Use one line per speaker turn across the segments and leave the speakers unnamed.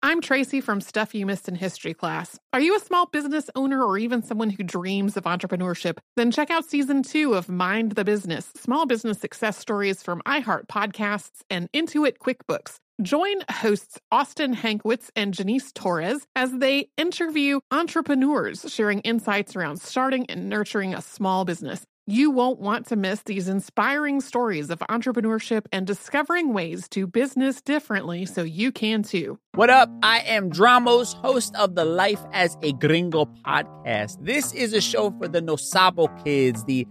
I'm Tracy from Stuff You Missed in History class. Are you a small business owner or even someone who dreams of entrepreneurship? Then check out Season 2 of Mind the Business, small business success stories from iHeart Podcasts and Intuit QuickBooks. Join hosts Austin Hankwitz and Janice Torres as they interview entrepreneurs sharing insights around starting and nurturing a small business. You won't want to miss these inspiring stories of entrepreneurship and discovering ways to business differently so you can too.
What up? I am Dramos, host of the Life as a Gringo podcast. This is a show for the No Sabo kids, the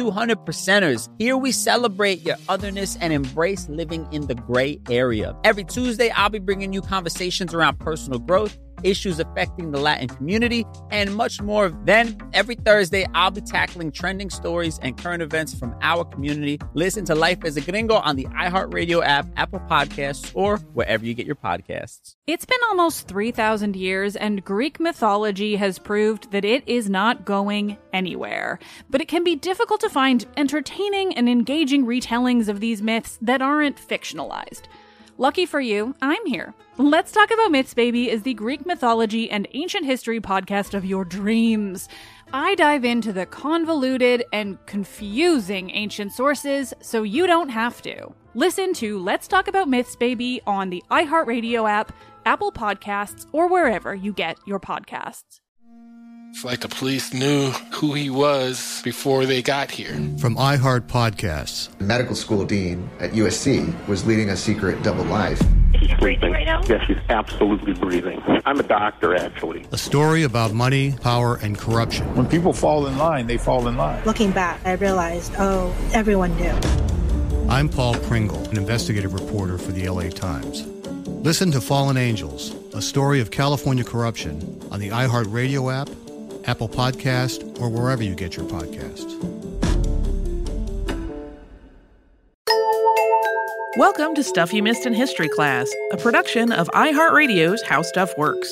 200%ers. Here we celebrate your otherness and embrace living in the gray area. Every Tuesday, I'll be bringing you conversations around personal growth, issues affecting the Latin community, and much more. Then, every Thursday, I'll be tackling trending stories and current events from our community. Listen to Life as a Gringo on the iHeartRadio app, Apple Podcasts, or wherever you get your podcasts.
It's been almost 3,000 years, and Greek mythology has proved that it is not going anywhere. But it can be difficult to find entertaining and engaging retellings of these myths that aren't fictionalized. Lucky for you, I'm here. Let's Talk About Myths, Baby is the Greek mythology and ancient history podcast of your dreams. I dive into the convoluted and confusing ancient sources so you don't have to. Listen to Let's Talk About Myths, Baby on the iHeartRadio app, Apple Podcasts, or wherever you get your podcasts.
It's like the police knew who he was before they got here.
From iHeart Podcasts.
The medical school dean at USC was leading a secret double life.
She's breathing right now? Yes, she's absolutely breathing. I'm a doctor, actually.
A story about money, power, and corruption.
When people fall in line, they fall in line.
Looking back, I realized, everyone knew.
I'm Paul Pringle, an investigative reporter for the LA Times. Listen to Fallen Angels, a story of California corruption on the iHeartRadio app, Apple Podcast, or wherever you get your podcasts.
Welcome to Stuff You Missed in History class, a production of iHeartRadio's How Stuff Works.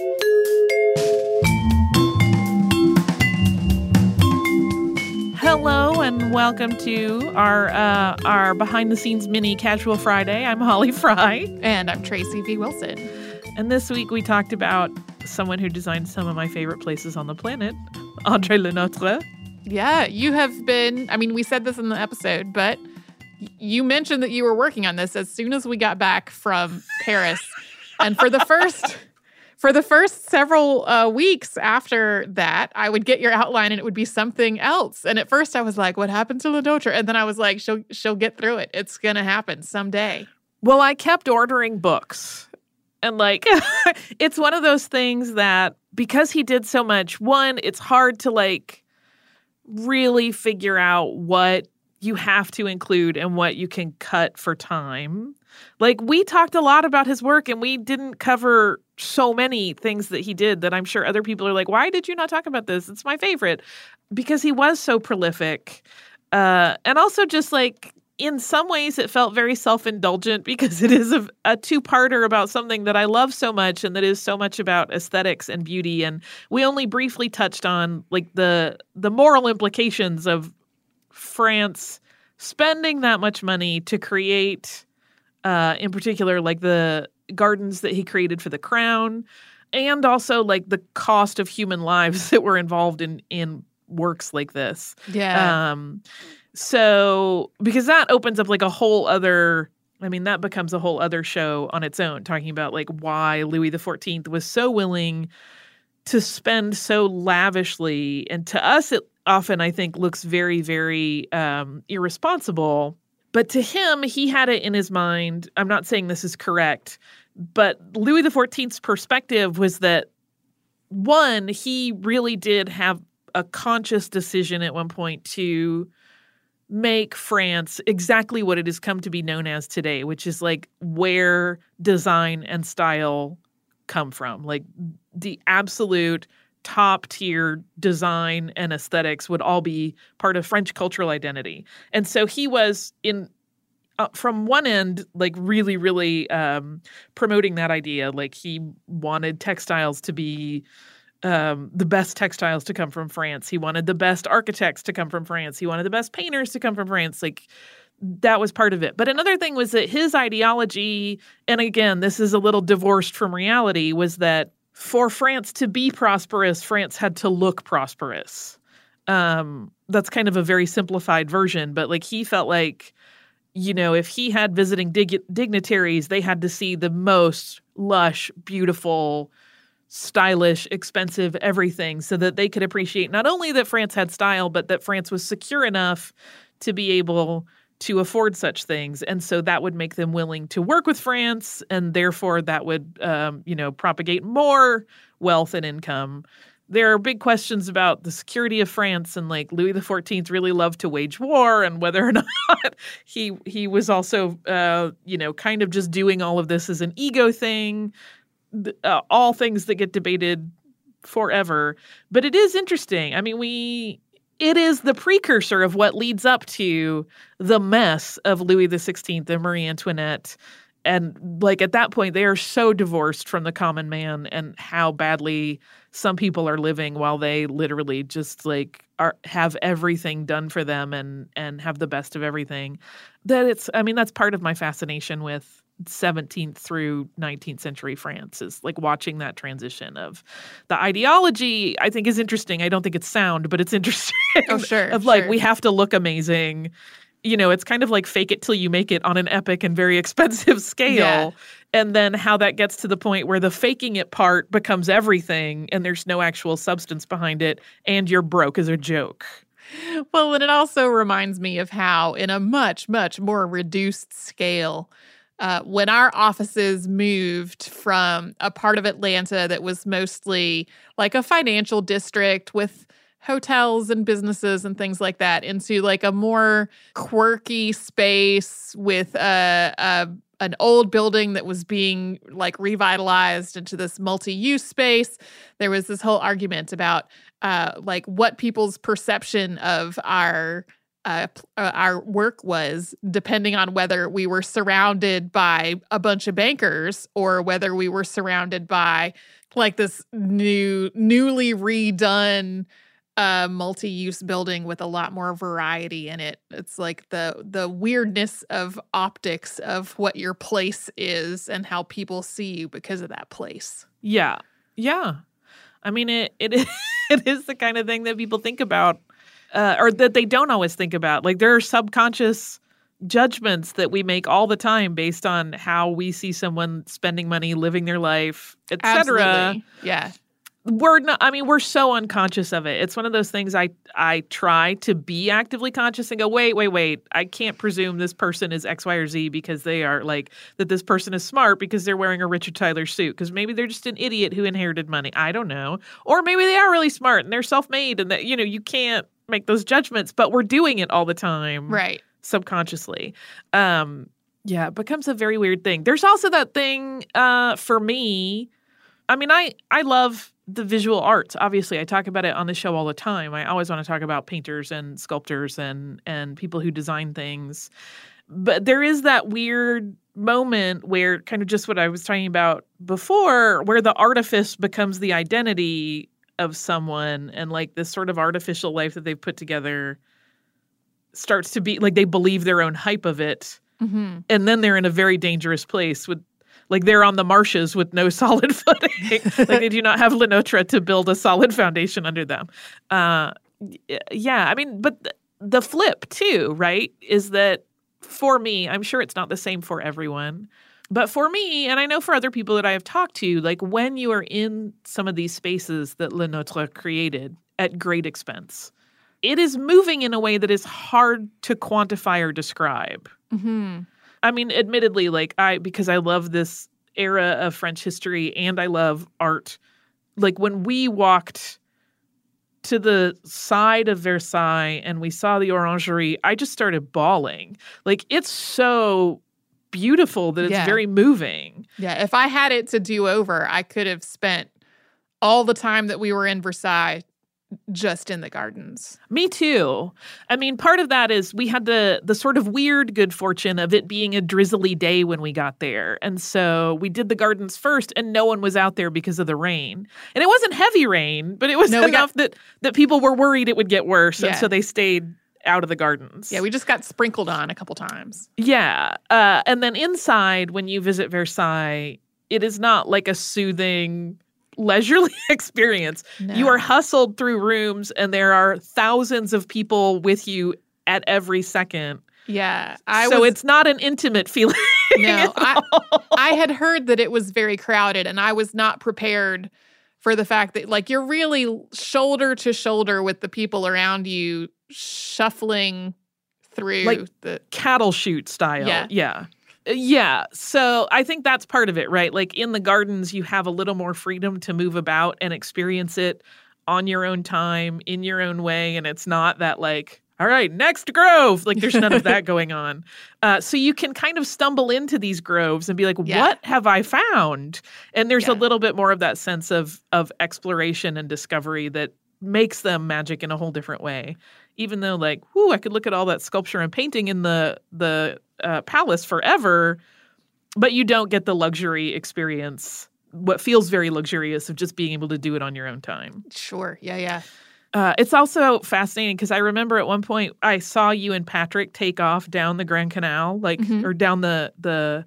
Hello and welcome to our behind-the-scenes mini Casual Friday. I'm Holly Fry.
And I'm Tracy V. Wilson.
And this week we talked about someone who designed some of my favorite places on the planet, André Le Nôtre.
Yeah, you have been, we said this in the episode, but you mentioned that you were working on this as soon as we got back from Paris. And for the first several weeks after that, I would get your outline and it would be something else. And at first I was like, what happened to Le Nôtre? And then I was like, she'll get through it. It's going to happen someday.
Well, I kept ordering books. And it's one of those things that because he did so much, one, it's hard to really figure out what you have to include and what you can cut for time. We talked a lot about his work and we didn't cover so many things that he did that I'm sure other people are like, why did you not talk about this? It's my favorite. Because he was so prolific. And also just in some ways, it felt very self-indulgent because it is a two-parter about something that I love so much and that is so much about aesthetics and beauty. And we only briefly touched on the moral implications of France spending that much money to create, in particular, the gardens that he created for the crown, and also the cost of human lives that were involved in works like this.
Yeah.
So, because that opens up a whole other, that becomes a whole other show on its own, talking about why Louis XIV was so willing to spend so lavishly. And to us, it often, I think, looks very, very irresponsible. But to him, he had it in his mind. I'm not saying this is correct, but Louis XIV's perspective was that, one, he really did have a conscious decision at one point to make France exactly what it has come to be known as today, which is where design and style come from. The absolute top tier design and aesthetics would all be part of French cultural identity. And so he was from one end, really, really promoting that idea. He wanted textiles to be the best textiles to come from France. He wanted the best architects to come from France. He wanted the best painters to come from France. that was part of it. But another thing was that his ideology, and again, this is a little divorced from reality, was that for France to be prosperous, France had to look prosperous. That's kind of a very simplified version, but like he felt like, you know, if he had visiting dignitaries, they had to see the most lush, beautiful, stylish, expensive everything so that they could appreciate not only that France had style, but that France was secure enough to be able to afford such things. And so that would make them willing to work with France, and therefore that would, propagate more wealth and income. There are big questions about the security of France, and like Louis XIV really loved to wage war, and whether or not he was also, kind of just doing all of this as an ego thing. All things that get debated forever. But it is interesting. I mean, it is the precursor of what leads up to the mess of Louis XVI and Marie Antoinette. And like at that point, they are so divorced from the common man and how badly some people are living while they literally just like have everything done for them and have the best of everything. That's part of my fascination with 17th through 19th century France, is like watching that transition of the ideology. I think is interesting. I don't think it's sound, but it's interesting.
Oh, sure.
Of like, we have to look amazing. You know, it's kind of like fake it till you make it on an epic and very expensive scale.
Yeah.
And then how that gets to the point where the faking it part becomes everything and there's no actual substance behind it and you're broke as a joke.
Well, and it also reminds me of how in a much, much more reduced scale, when our offices moved from a part of Atlanta that was mostly like a financial district with hotels and businesses and things like that into like a more quirky space with an old building that was being like revitalized into this multi-use space, there was this whole argument about like what people's perception of our work was, depending on whether we were surrounded by a bunch of bankers or whether we were surrounded by like this newly redone multi-use building with a lot more variety in it. It's like the weirdness of optics of what your place is and how people see you because of that place.
Yeah. Yeah. I mean, it is the kind of thing that people think about, or that they don't always think about. Like there are subconscious judgments that we make all the time based on how we see someone spending money, living their life, etc.
Absolutely. Yeah.
We're so unconscious of it. It's one of those things I try to be actively conscious and go, wait. I can't presume this person is X, Y, or Z because they are like, that this person is smart because they're wearing a Richard Tyler suit. Because maybe they're just an idiot who inherited money. I don't know. Or maybe they are really smart and they're self-made and that, you can't make those judgments, but we're doing it all the time.
Right.
Subconsciously. It becomes a very weird thing. There's also that thing for me. I mean, I love the visual arts. Obviously, I talk about it on the show all the time. I always want to talk about painters and sculptors and people who design things. But there is that weird moment where kind of just what I was talking about before, where the artifice becomes the identity of someone and like this sort of artificial life that they've put together starts to be like they believe their own hype of it. Mm-hmm. And then they're in a very dangerous place with like they're on the marshes with no solid footing. Like they do not have Le Nôtre to build a solid foundation under them. But the flip too, right, is that for me, I'm sure it's not the same for everyone, but for me, and I know for other people that I have talked to, like when you are in some of these spaces that Le Nôtre created at great expense, it is moving in a way that is hard to quantify or describe. Mm-hmm. I mean, admittedly, because I love this era of French history and I love art, like when we walked to the side of Versailles and we saw the Orangerie, I just started bawling. Like it's so beautiful that it's very moving.
Yeah, if I had it to do over, I could have spent all the time that we were in Versailles just in the gardens.
Me too. I mean, part of that is we had the sort of weird good fortune of it being a drizzly day when we got there. And so we did the gardens first and no one was out there because of the rain. And it wasn't heavy rain, but it was enough that people were worried it would get worse. Yeah. And so they stayed out of the gardens.
Yeah, we just got sprinkled on a couple times.
Yeah. And then inside, when you visit Versailles, it is not like a soothing, leisurely experience.
No.
You are hustled through rooms, and there are thousands of people with you at every second.
Yeah.
It's not an intimate feeling.
No, I had heard that it was very crowded, and I was not prepared for the fact that, like, you're really shoulder to shoulder with the people around you, shuffling through
like
the
cattle chute style.
Yeah.
Yeah. So I think that's part of it, right? Like in the gardens, you have a little more freedom to move about and experience it on your own time, in your own way. And it's not that like, all right, next grove. Like there's none of that going on. So you can kind of stumble into these groves and be like, what have I found? And there's a little bit more of that sense of exploration and discovery that makes them magic in a whole different way. Even though like, I could look at all that sculpture and painting in the palace forever, but you don't get the luxury experience, what feels very luxurious, of just being able to do it on your own time.
Sure. Yeah.
It's also fascinating because I remember at one point I saw you and Patrick take off down the Grand Canal, like, or down the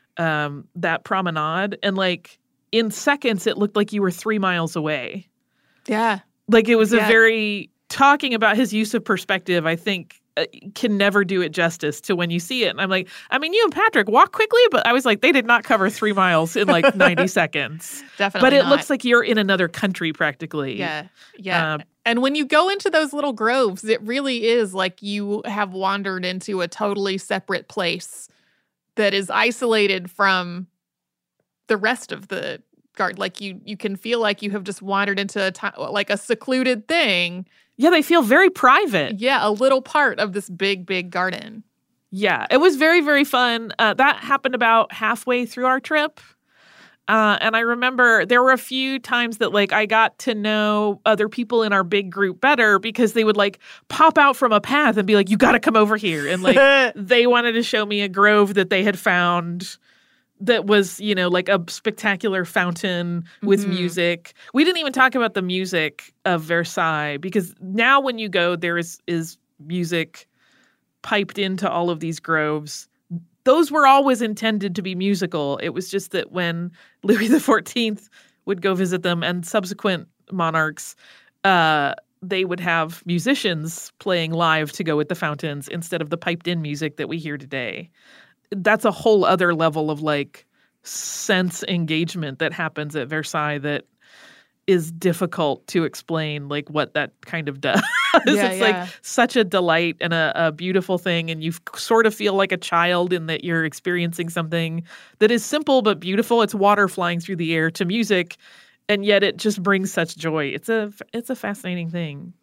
that promenade, and like in seconds it looked like you were 3 miles away.
Yeah.
Like it was a very, talking about his use of perspective, I think can never do it justice to when you see it. And I'm like, I mean, you and Patrick walk quickly, but I was like, they did not cover 3 miles in like 90 seconds.
Definitely
But it
not.
looks like you're in another country practically.
Yeah. And when you go into those little groves, it really is like you have wandered into a totally separate place that is isolated from the rest of the garden. Like you can feel like you have just wandered into like a secluded thing.
Yeah, they feel very private.
Yeah, a little part of this big, big garden.
Yeah, it was very, very fun. That happened about halfway through our trip. And I remember there were a few times that like I got to know other people in our big group better because they would like pop out from a path and be like, you got to come over here. And like they wanted to show me a grove that they had found that was, you know, like a spectacular fountain with music. We didn't even talk about the music of Versailles because now when you go, there is music piped into all of these groves. Those were always intended to be musical. It was just that when Louis XIV would go visit them and subsequent monarchs, they would have musicians playing live to go with the fountains instead of the piped-in music that we hear today. That's a whole other level of like sense engagement that happens at Versailles that is difficult to explain, like what that kind of does. It's like such a delight and a beautiful thing. And you sort of feel like a child in that you're experiencing something that is simple but beautiful. It's water flying through the air to music. And yet it just brings such joy. It's a fascinating thing.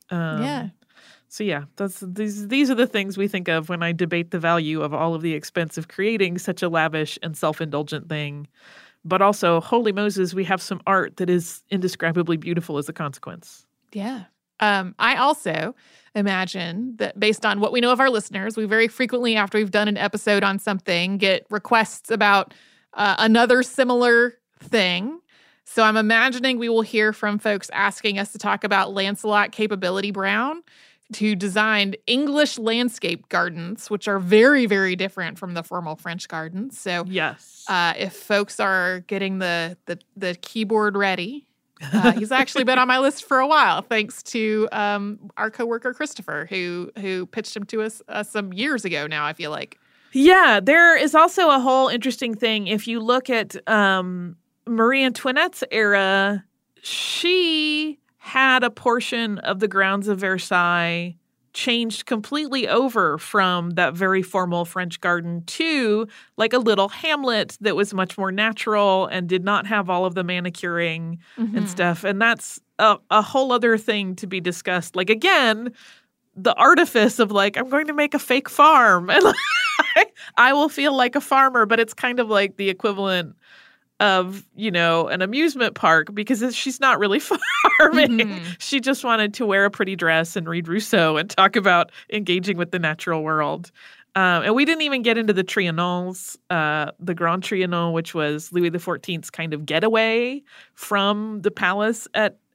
So yeah, these are the things we think of when I debate the value of all of the expense of creating such a lavish and self-indulgent thing. But also, holy Moses, we have some art that is indescribably beautiful as a consequence.
Yeah. I also imagine that based on what we know of our listeners, we very frequently, after we've done an episode on something, get requests about another similar thing. So I'm imagining we will hear from folks asking us to talk about Lancelot Capability Brown, who designed English landscape gardens, which are very, very different from the formal French gardens. So
yes,
if folks are getting the keyboard ready, he's actually been on my list for a while, thanks to our coworker Christopher, who pitched him to us some years ago now, I feel like.
Yeah, there is also a whole interesting thing. If you look at Marie Antoinette's era, she had a portion of the grounds of Versailles changed completely over from that very formal French garden to like a little hamlet that was much more natural and did not have all of the manicuring and stuff. And that's a whole other thing to be discussed. Like, again, the artifice of like, I'm going to make a fake farm and I will feel like a farmer, but it's kind of like the equivalent of, you know, an amusement park because she's not really farming. She just wanted to wear a pretty dress and read Rousseau and talk about engaging with the natural world. And we didn't even get into the Trianons, the Grand Trianon, which was Louis XIV's kind of getaway from the palace at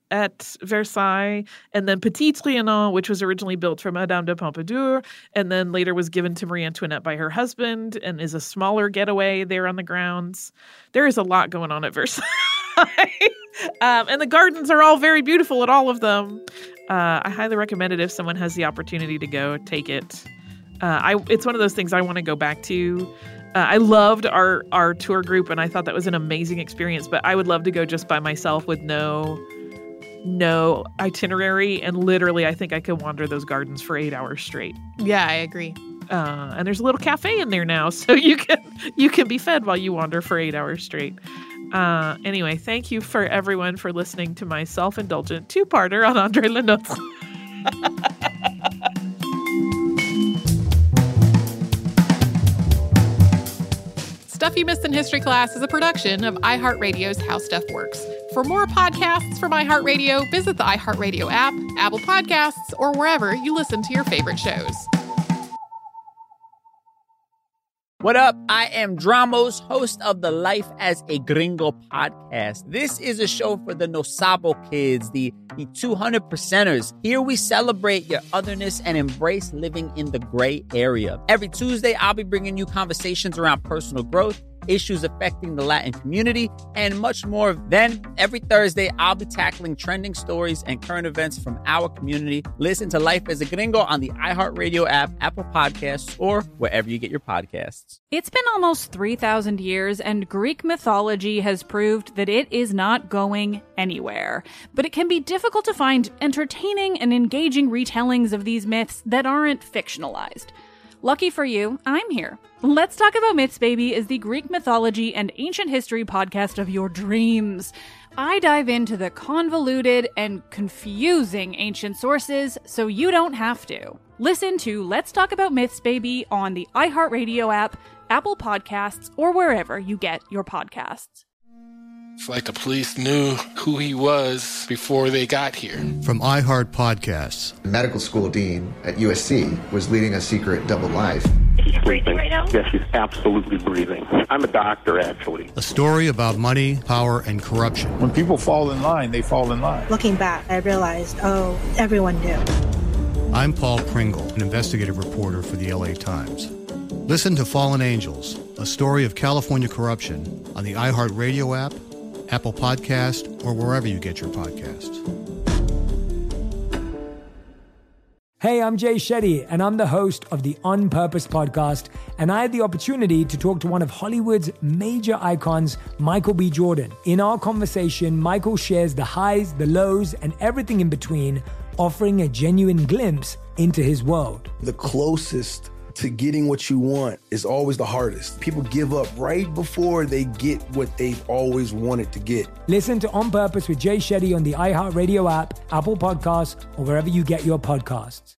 at Versailles, and then Petit Trianon, which was originally built for Madame de Pompadour, and then later was given to Marie Antoinette by her husband and is a smaller getaway there on the grounds. There is a lot going on at Versailles. And the gardens are all very beautiful at all of them. I highly recommend it if someone has the opportunity to go. Take it. It's one of those things I want to go back to. I loved our tour group, and I thought that was an amazing experience, but I would love to go just by myself with no itinerary, and literally I think I could wander those gardens for 8 hours straight.
Yeah, I agree.
And there's a little cafe in there now, so you can be fed while you wander for 8 hours straight. Anyway, thank you for everyone for listening to my self-indulgent two-parter on André Le Nôtre.
Stuff You Missed in History Class is a production of iHeartRadio's How Stuff Works. For more podcasts from iHeartRadio, visit the iHeartRadio app, Apple Podcasts, or wherever you listen to your favorite shows.
What up? I am Dramos, host of the Life as a Gringo podcast. This is a show for the No Sabo kids, the 200%ers. Here we celebrate your otherness and embrace living in the gray area. Every Tuesday, I'll be bringing you conversations around personal growth, issues affecting the Latin community, and much more. Then, every Thursday, I'll be tackling trending stories and current events from our community. Listen to Life as a Gringo on the iHeartRadio app, Apple Podcasts, or wherever you get your podcasts.
It's been almost 3,000 years, and Greek mythology has proved that it is not going anywhere. But it can be difficult to find entertaining and engaging retellings of these myths that aren't fictionalized. Lucky for you, I'm here. Let's Talk About Myths, Baby is the Greek mythology and ancient history podcast of your dreams. I dive into the convoluted and confusing ancient sources so you don't have to. Listen to Let's Talk About Myths, Baby on the iHeartRadio app, Apple Podcasts, or wherever you get your podcasts.
It's like the police knew who he was before they got here.
From iHeart Podcasts.
The medical school dean at USC was leading a secret double life.
She's breathing right now? Yes, she's absolutely breathing. I'm a doctor, actually.
A story about money, power, and corruption.
When people fall in line, they fall in line.
Looking back, I realized, everyone knew.
I'm Paul Pringle, an investigative reporter for the LA Times. Listen to Fallen Angels, a story of California corruption on the iHeartRadio app, Apple Podcast, or wherever you get your podcasts.
Hey, I'm Jay Shetty, and I'm the host of the On Purpose podcast, and I had the opportunity to talk to one of Hollywood's major icons, Michael B. Jordan. In our conversation, Michael shares the highs, the lows, and everything in between, offering a genuine glimpse into his world.
The closest to getting what you want is always the hardest. People give up right before they get what they've always wanted to get.
Listen to On Purpose with Jay Shetty on the iHeartRadio app, Apple Podcasts, or wherever you get your podcasts.